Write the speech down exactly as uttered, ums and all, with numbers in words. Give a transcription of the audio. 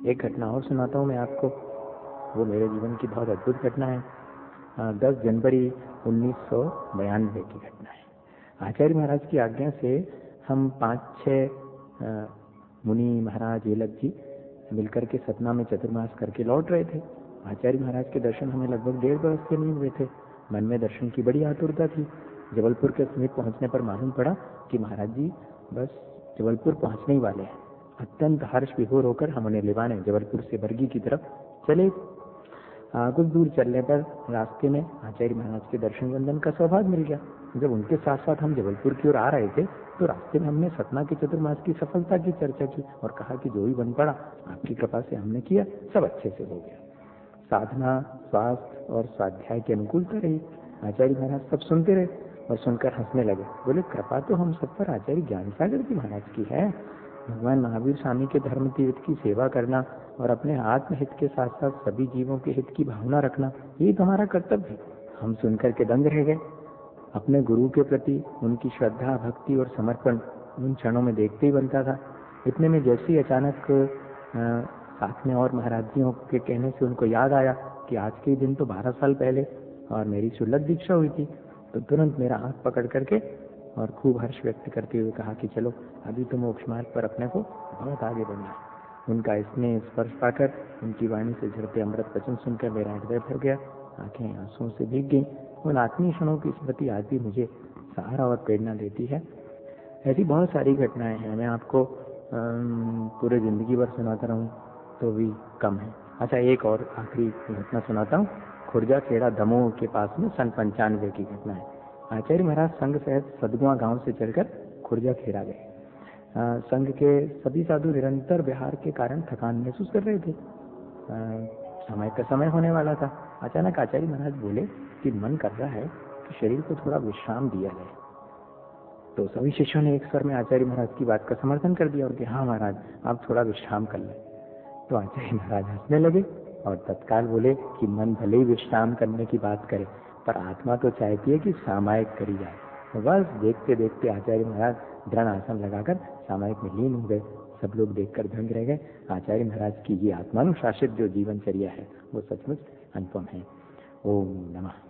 एक घटना और सुनाता हूँ मैं आपको, वो मेरे जीवन की बहुत अद्भुत घटना है। दस जनवरी उन्नीस सौ बयानवे की घटना है। आचार्य महाराज की आज्ञा से हम पाँच छः मुनि महाराज ये लग जी मिलकर के सतना में चतुर्मास करके लौट रहे थे। आचार्य महाराज के दर्शन हमें लगभग डेढ़ वर्ष से नहीं हुए थे। मन में दर्शन की बड़ी आतुरता थी। जबलपुर के समीप पहुंचने पर मालूम पड़ा कि महाराज जी बस जबलपुर पहुंचने ही वाले हैं। अत्यंत हर्ष विभोर होकर हम उन्हें लेवाने जबलपुर से बरगी की तरफ चले। आ, कुछ दूर चलने पर रास्ते में आचार्य महाराज के दर्शन वंदन का सौभाग्य मिल गया। जब उनके साथ साथ हम जबलपुर की ओर आ रहे थे तो रास्ते में हमने सतना के चतुर्मास की सफलता की चर्चा की और कहा कि जो भी बन पड़ा आपकी कृपा से हमने किया, सब अच्छे से हो गया। साधना, स्वास्थ्य और स्वाध्याय की अनुकूलता रही। आचार्य महाराज सब सुनते रहे और सुनकर हंसने लगे। बोले, कृपा तो हम सब पर आचार्य ज्ञान सागर की महाराज की है। भगवान महावीर स्वामी के धर्म तीर्थ की सेवा करना और अपने आत्महित के साथ साथ सभी जीवों के हित की भावना रखना, ये तो हमारा कर्तव्य है। हम सुनकर के दंग रह गए। अपने गुरु के प्रति उनकी श्रद्धा, भक्ति और समर्पण उन क्षणों में देखते ही बनता था। इतने में जैसे ही अचानक साथ में और महाराजियों के कहने से उनको याद आया कि आज के दिन तो बारह साल पहले और मेरी सुलभ दीक्षा हुई थी, तो तुरंत मेरा हाथ पकड़ करके और खूब हर्ष व्यक्त करते हुए कहा कि चलो अभी तो मोक्ष मार्ग पर अपने को बहुत आगे बढ़ना है। उनका स्नेह स्पर्श पाकर, उनकी वाणी से झरते अमृत वचन सुनकर मेरा हृदय भर गया, आंखें आंसुओं से भीग गई। उन आत्मीय क्षणों की स्मृति आज भी मुझे सहारा और प्रेरणा देती है। ऐसी बहुत सारी घटनाएं हैं, मैं आपको पूरे जिंदगी भर सुनाता रहूं तो भी कम है। अच्छा, एक और आखिरी घटना सुनाता हूँ। खुर्जा खेड़ा दमोह के पास में सन पंचानवे की घटना है। आचार्य महाराज संघ सहित सदगुआ गांव से चलकर खुर्जा खेड़ा गए। संघ के सभी साधु निरंतर विहार के कारण थकान महसूस कर रहे थे। आ, समय का समय होने वाला था। अचानक आचार्य महाराज बोले कि मन कर रहा है कि शरीर को थोड़ा विश्राम दिया जाए। तो सभी शिष्यों ने एक स्वर में आचार्य महाराज की बात का समर्थन कर दिया और कि हाँ महाराज, आप थोड़ा विश्राम कर लें। तो आचार्य महाराज हंसने लगे और तत्काल बोले कि मन भले ही विश्राम करने की बात करे, पर आत्मा तो चाहती है कि सामायिक करी जाए। तो बस देखते देखते आचार्य महाराज दृढ़ आसन लगाकर सामायिक में लीन हो गए। सब लोग देखकर दंग रह गए। आचार्य महाराज की ये आत्मानुशासित जो जीवनचर्या है वो सचमुच अनुपम है। ओम नमः।